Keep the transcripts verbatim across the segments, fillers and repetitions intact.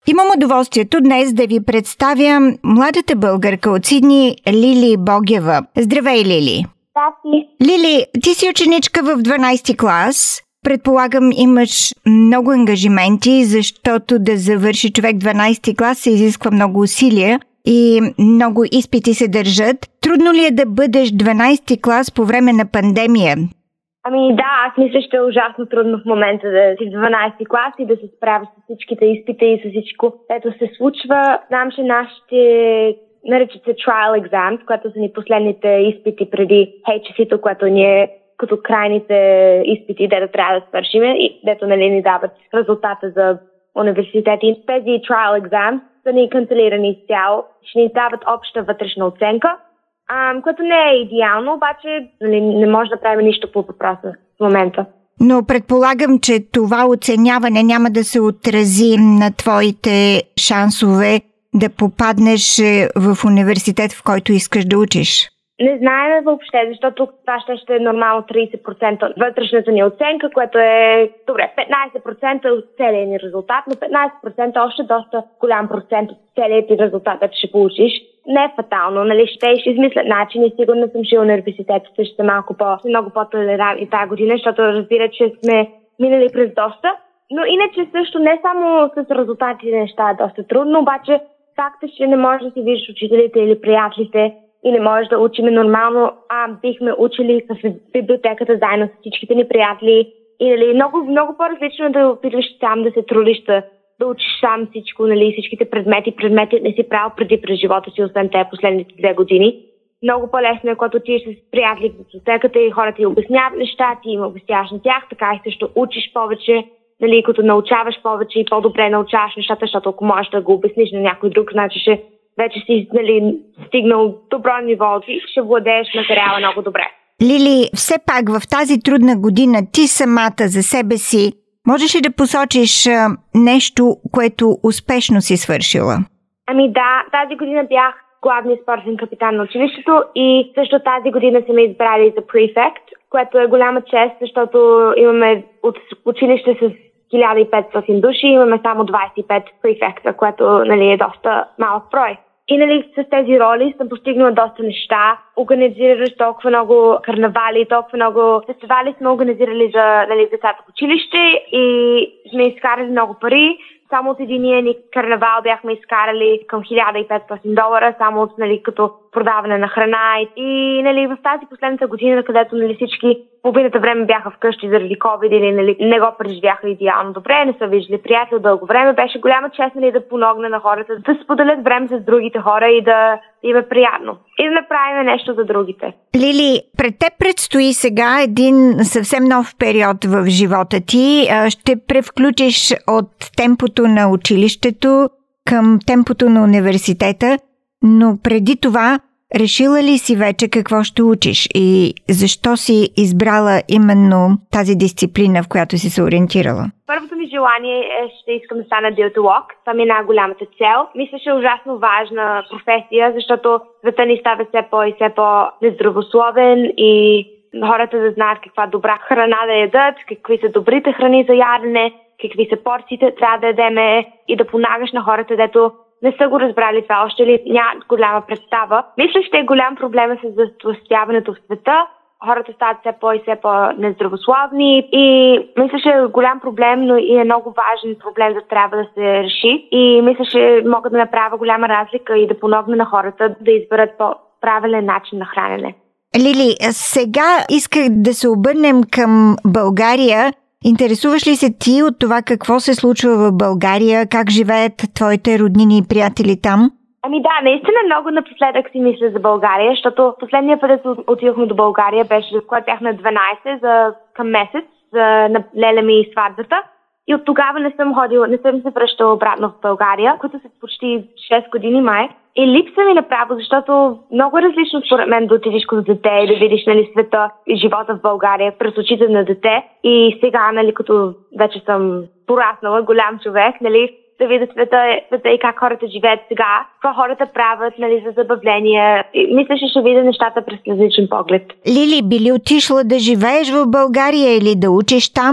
Имам удоволствието днес да ви представя младата българка от Сидни Лили Богева. Здравей, Лили! Здрасти! Лили, ти си ученичка в дванайсети клас. Предполагам, имаш много ангажименти, защото да завърши човек дванайсети клас се изисква много усилия и много изпити се държат. Трудно ли е да бъдеш дванайсети клас по време на пандемия? Ами да, аз мисля, че е ужасно трудно в момента да си в дванайсети клас и да се справиш с всичките изпити и с всичко, което се случва. Знам, че нашите наричат се trial exams, което са ни последните изпити преди Ейч Ес И-то, което ни е като крайните изпити, дето трябва да свършим и дето нали ни дават резултата за университети. Тези trial exams са ни канцелирани изцяло, ще ни дават обща вътрешна оценка, а, което не е идеално, обаче нали, не може да правим нищо по въпроса в момента. Но предполагам, че това оценяване няма да се отрази на твоите шансове да попаднеш в университет, в който искаш да учиш. Не знаем въобще, защото това ще, ще е нормално трийсет процента от вътрешната ни оценка, което е добре, петнайсет процента от целия ни резултат, но петнайсет процента още доста голям процент от целият ти резултат, който ще получиш. Не е фатално, нали? Ще ще измислят начини. Сигурно съм, че университетите ще са малко по, много по-толерантни тази година, защото разбира, че сме минали през доста. Но иначе също не само с резултатите неща е доста трудно, обаче факта, че не можеш да си видиш учителите или приятелите и не можеш да учим нормално, а бихме учили в библиотеката заедно с всичките ни приятели. И нали, много, много по-различно да опитваш сам да се трудиш, да, да учиш сам всичко, нали, всичките предмети. Предмети не си правил преди през живота си, освен те последните две години. Много по-лесно е, когато отидеш с приятели в библиотеката и хората ти обясняват неща, ти им обясняваш на тях, така и също учиш повече, нали, като научаваш повече и по-добре научаваш нещата, защото ако можеш да го обясниш на някой друг, значи ще вече си нали, стигнал добро ниво и ще владееш материала много добре. Лили, все пак в тази трудна година ти самата за себе си можеш ли да посочиш а, нещо, което успешно си свършила? Ами да, тази година бях главният спортен капитан на училището и също тази година са ме избрали за префект, което е голяма чест, защото имаме от училище с хиляда и петстотин души, имаме само двайсет и пет префекта, което нали, е доста малък брой. И нали, с тези роли съм постигнала доста неща. Организираш толкова много карнавали, толкова много фестивали сме организирали за нали, децата в училище и сме изкарали много пари. Само от единия ни карнавал бяхме изкарали към хиляда и петстотин долара, само от нали, като продаване на храна. И нали, в тази последната година, където нали, всички половината време бяха вкъщи заради COVID или нали, не го преживяха идеално добре, не са виждали приятел дълго време, беше голяма чест нали, да помогна на хората да споделят време с другите хора и да им е приятно. И да направим нещо за другите. Лили, пред теб предстои сега един съвсем нов период в живота ти. Ще превключиш от темпото на училището към темпото на университета, но преди това решила ли си вече какво ще учиш и защо си избрала именно тази дисциплина, в която си се ориентирала? Първото ми желание е, ще искам да стана диетолог. Това ми е най-голямата цел. Мисля, че е ужасно важна професия, защото света ни става все по- и все по-нездравословен и хората да знаят каква добра храна да ядат, какви са добрите храни за ядене, какви са порциите трябва да ядеме и да помагаш на хората, дето не са го разбрали това още ли нямат голяма представа. Мисля, ще е голям проблем с затлъстяването в света. Хората стават все по- и все по-нездравословни и мисля, че е голям проблем, но и е много важен проблем, да трябва да се реши. И мисля, че мога да направя голяма разлика и да помогна на хората да изберат по-правилен начин на хранене. Лили, сега исках да се обърнем към България. Интересуваш ли се ти от това какво се случва в България, как живеят твоите роднини и приятели там? Ами да, наистина много напоследък си мисля за България, защото последния път отидохме до България беше, когато бях на дванайсет за към месец, за на леля ми и сватбата. И от тогава не съм ходила, не съм се връщала обратно в България, които са почти шест години май. И липса ми направо, защото много различно според мен да отидеш като дете и да видиш нали, света и живота в България през очите на дете. И сега, нали, като вече съм пораснала, голям човек, нали, да видя света, света и как хората живеят сега, какво хората правят нали, за забавление. И мисля, че ще видя нещата през различен поглед. Лили, би ли отишла да живееш в България или да учиш там?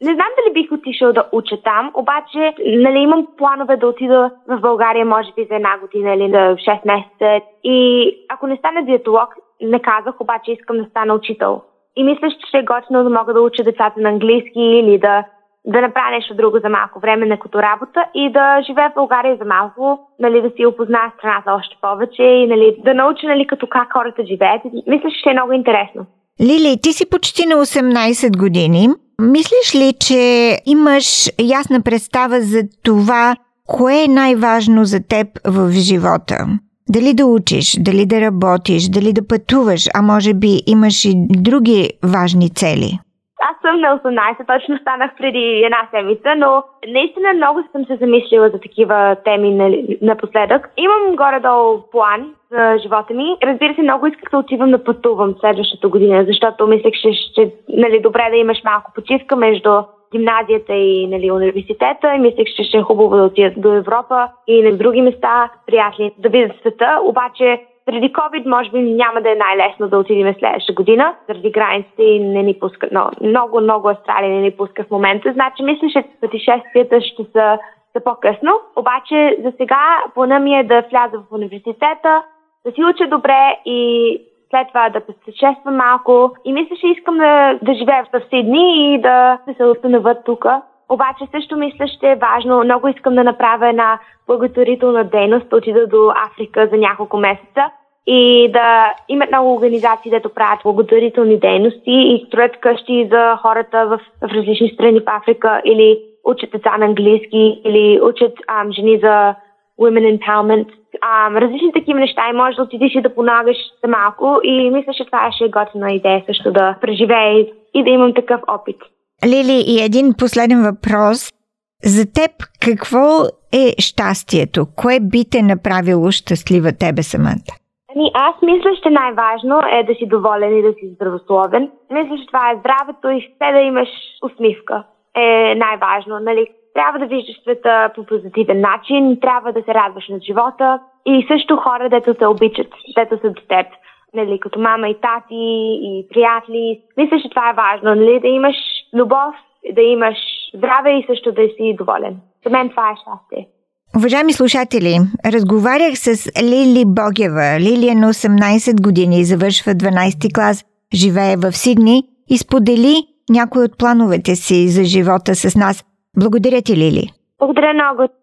Не знам дали бих отишъл да уча там, обаче нали, имам планове да отида в България, може би за една година или за шест месеца. И ако не стана диетолог, не казах, обаче искам да стана учител. И мисля, че ще е готино да мога да уча децата на английски или да, да направя нещо друго за малко време като работа и да живея в България за малко, нали, да си опозная страната още повече и нали, да науча нали, като как хората живеят. Мисля, че ще е много интересно. Лили, ти си почти на осемнайсет години. Мислиш ли, че имаш ясна представа за това, кое е най-важно за теб в живота? Дали да учиш, дали да работиш, дали да пътуваш, а може би имаш и други важни цели? Аз съм на осемнайсет, точно станах преди една седмица, но наистина много съм се замислила за такива теми нали, напоследък. Имам горе-долу план за живота ми. Разбира се, много исках да отивам да пътувам следващата година, защото мислех, че ще нали, добре да имаш малко почивка между гимназията и нали, университета и мислех, че ще е хубаво да отида до Европа и на други места, приятели, да видя света, обаче преди COVID може би няма да е най-лесно да отидем следващата година, заради границите и не ни пускат. Но много, много Австралия не ни пуска в момента. Значи мисля, че пътешествията ще са, са по-късно. Обаче за сега плана ми е да вляза в университета, да си уча добре и след това да пътешествам малко. И мисля, че искам да, да живея в Сидни и да се установя тук. Обаче също мисля, ще е важно. Много искам да направя една благотворителна дейност, да отида до Африка за няколко месеца и да имат много организации, дето правят благотворителни дейности и строят къщи за хората в, в различни страни в Африка или учат деца на английски или учат ам, жени за women empowerment. Ам, различни такива неща и можеш да отидеш и да помагаш за малко и мисля, че това ще е готина идея също да преживея и да имам такъв опит. Лили, и един последен въпрос. За теб какво е щастието? Кое би те направило щастлива тебе самата? Ами, аз мисля, че най-важно е да си доволен и да си здравословен. Мисля, че това е здравето и все да имаш усмивка. Е най-важно, нали? Трябва да виждаш света по позитивен начин, трябва да се радваш на живота и също хора, дето те обичат, дето са до теб. Нали, като мама и тати и приятели. Мисля, че това е важно, нали, да имаш любов, да имаш здраве и също да си доволен. За мен това е щастие. Уважаеми слушатели, разговарях с Лили Богева. Лили е на осемнайсет години, завършва дванайсети клас, живее в Сидни и сподели някои от плановете си за живота с нас. Благодаря ти, Лили. Благодаря много.